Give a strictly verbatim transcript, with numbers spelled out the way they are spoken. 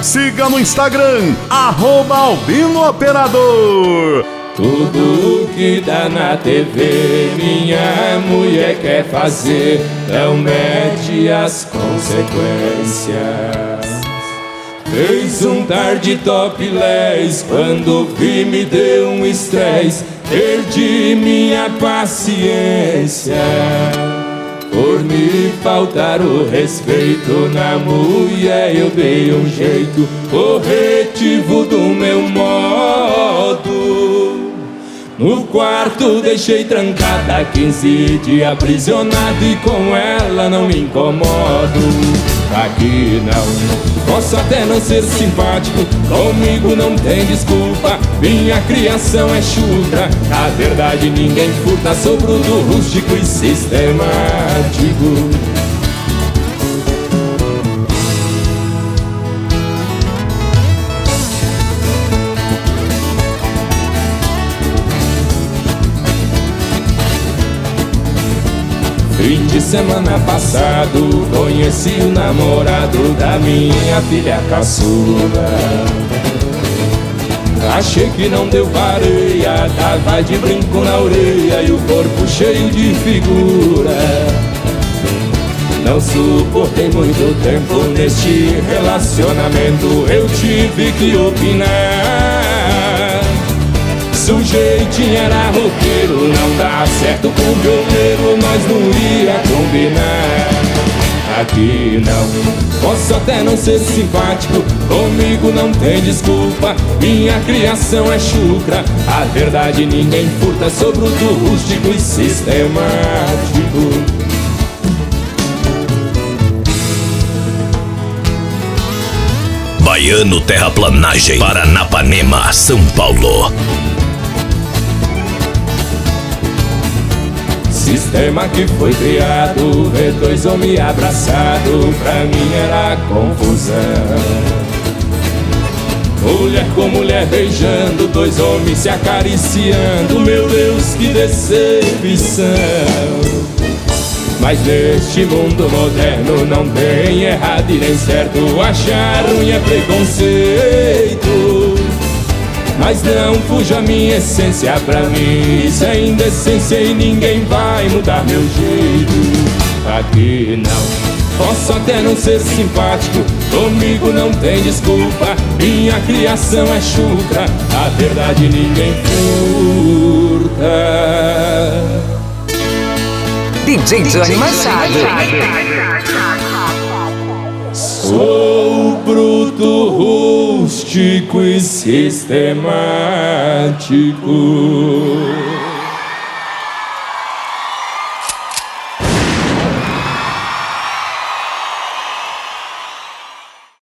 Siga no Instagram, arroba Albino Operador. Tudo que dá na T V, minha mulher quer fazer, não mede as consequências. Fez um tarde topless, quando vi me deu um estresse, perdi minha paciência. Por me faltar o respeito na mulher, eu dei um jeito corretivo do meu modo. No quarto deixei trancada, quinze dias aprisionado, e com ela não me incomodo. Aqui não, posso até não ser simpático, comigo não tem desculpa, minha criação é chucra. A verdade ninguém furta, sou bruto, rústico e sistemático. Fim de semana passado, conheci o namorado da minha filha caçula. Achei que não deu pareia, tava de brinco na orelha e o corpo cheio de figura. Não suportei muito tempo neste relacionamento, eu tive que opinar. Sujeitinho era roqueiro, não dá certo com violeiro, nós não ia combinar. Aqui não, posso até não ser simpático, comigo não tem desculpa, minha criação é chucra. A verdade ninguém furta, sou bruto, rústico e sistemático. Baiano Terraplanagem, Paranapanema, São Paulo. Sistema que foi criado, ver dois homens abraçados, pra mim era confusão. Mulher com mulher beijando, dois homens se acariciando, meu Deus, que decepção. Mas neste mundo moderno não tem errado e nem certo, achar ruim é preconceito. Mas não fuja a minha essência, pra mim isso é indecência e ninguém vai mudar meu jeito. Aqui não, posso até não ser simpático, comigo não tem desculpa, minha criação é chucra, a verdade ninguém furta. D J Johnny Machado. Sou bruto, rústico e sistemático.